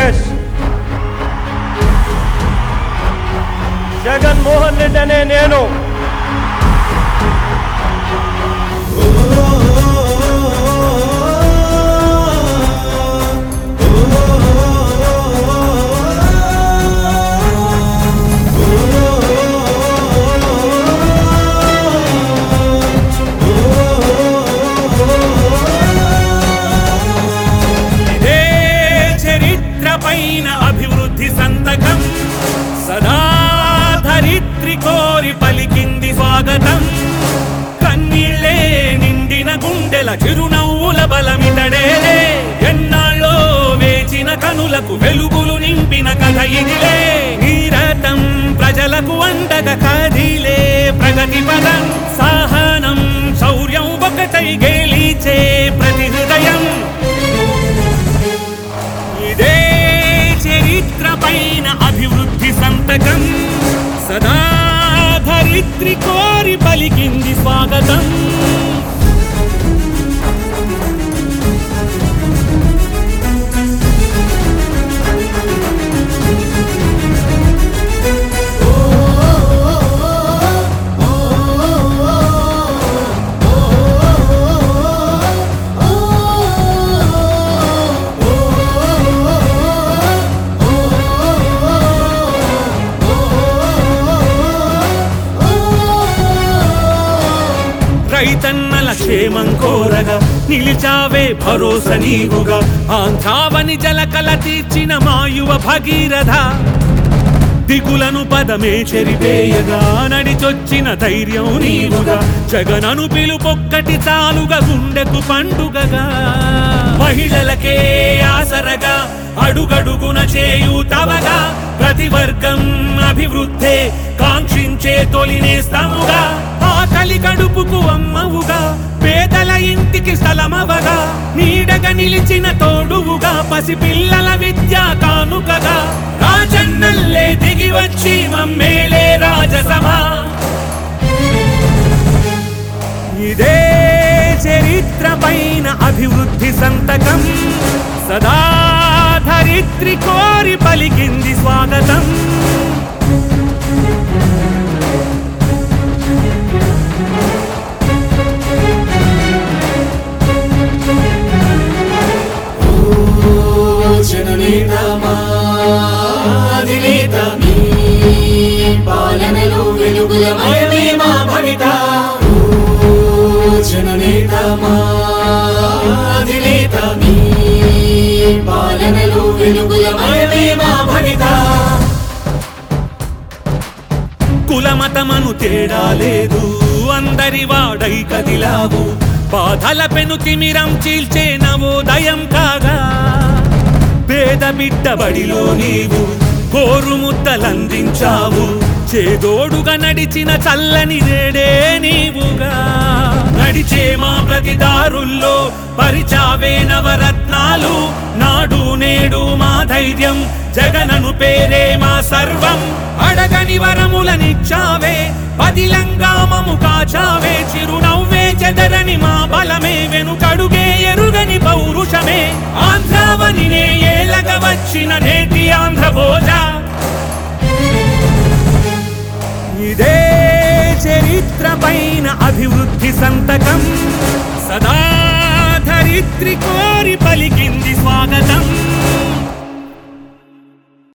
ఆంధ్రప్రదేశ్ జగన్మోహన్ రెడ్డి అనే నేను అభివృద్ధి సంతకం సదా ధరిత్రి కోరి పలికింది స్వాగతం. కన్నీళ్లే నిండిన గుండెల చిరునవ్వుల బలమితడేలే. ఎన్నాళ్ళో వేచిన కనులకు వెలుగులు నింపిన కథ ఇదిలే. నీరతం ప్రజలకు అండగా కదిలే ప్రగతి పదం. సహనం శౌర్యం ఒకటై గెలిచే ప్రతి హృదయం. ఇదే చరిత్ర పైన అభివృద్ధి సంతకం సదా ధరిత్రి కోరి పలికింది స్వాగతం. రైతన్నల క్షేమం కోరగా నిలిచావే భరోసా నీవుగా. ఆంధ్రావని జలకల తీర్చిన మాయువ భగీరథ. దిగులను పదమే చెరివేయగా నడిచొచ్చిన ధైర్యం నీవుగా. జగనను పిలుపొక్కటి చాలుగా గుండెకు పండుగగా. మహిళలకే ఆసరగా అడుగడుగున చేయూతవగా. ప్రతి వర్గం అభివృద్ధే కాంక్షించే తొలినేస్తముగా. ఆకలి కడుపుకు అమ్మవుగా పేదల ఇంటికి స్థలమవగా. నీడగా నిలిచిన తోడువుగా పసిపిల్లల విద్యా కానుకగా. రాజన్నల్లే దిగి వచ్చి మమ్మేలే రాజసభ. ఇదే చరిత్ర పైన అభివృద్ధి సంతకం సదా ధరిత్రి కోరి పలికింది స్వాగతం. జననేత మాధినేత మీ పాలనలో వెలుగులమయమే మా భవిత. జననేత మాధినేత మీ పాలనలో వెలుగులమయమే మా భవిత. కులమతమను తేడా లేదు అందరి వాడై కదిలావు. బాధల పెను తిమిరం చీల్చే నవోదయం కాగా. పేద బిడ్డ బడిలో నీవు కోరు ముద్దలందించావు. చేదోడుగా నడిచిన చల్లని రేడే నీవుగా. నడిచే మా ప్రతి దారుల్లో పరిచావే నవరత్నాలు. నాడు నేడు మా ధైర్యం జగనను పేరే మా సర్వం. అడగని వరములనిచ్చావే పదిలంగా మము కాచావే. చిరునవ్వే చెదరని మా బలమే వెనుకడుగే ఎరుగని పౌరుషమే. ఆంధ్రావని ఏలగ వచ్చిన నేటి ఆంధ్ర భోజ. ఇదే చరిత్ర పైన అభివృద్ధి సంతకం సదా ధరిత్రి కోరి పలికింది